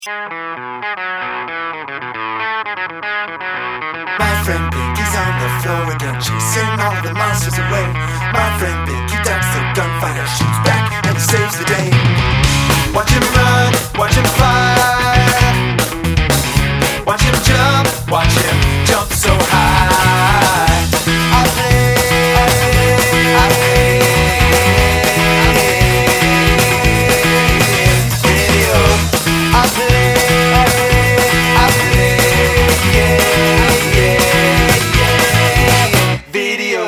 My friend Pinky's on the floor again, chasing all the monsters away. My friend Pinky ducks the gunfire, shoots back and saves the day. Watch him run, watch him fly, watch him jump so high. I play video. I play video.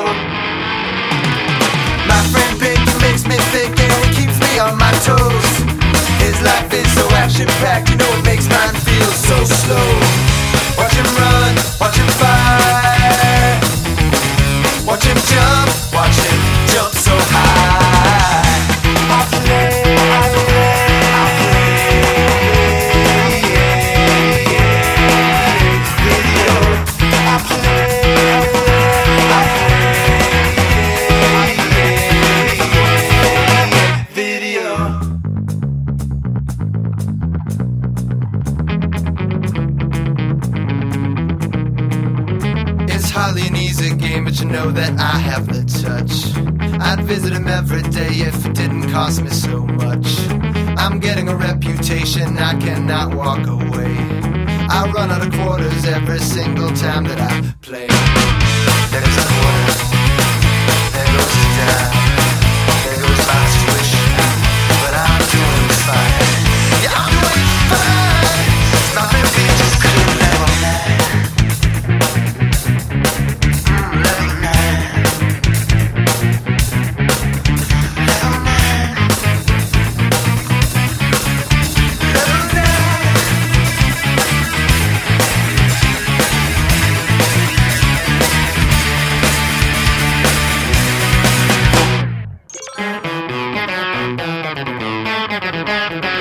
My friend Pinky makes me think and he keeps me on my toes. His life is so action-packed, you know it makes mine feel so slow. Watch him run, watch him fight, watch him jump so high. I play video. I play video. It's hardly an easy game, but you know that I have the touch. I'd visit him every day if it didn't cost me so much. I'm getting a reputation, I cannot walk away. I run out of quarters every single time that I play. There's a quarter, there goes the dime, there goes my tuition, but I'm doing fine. Yeah, I'm doing fine. My baby just couldn't level 9. Level 9. Level 9.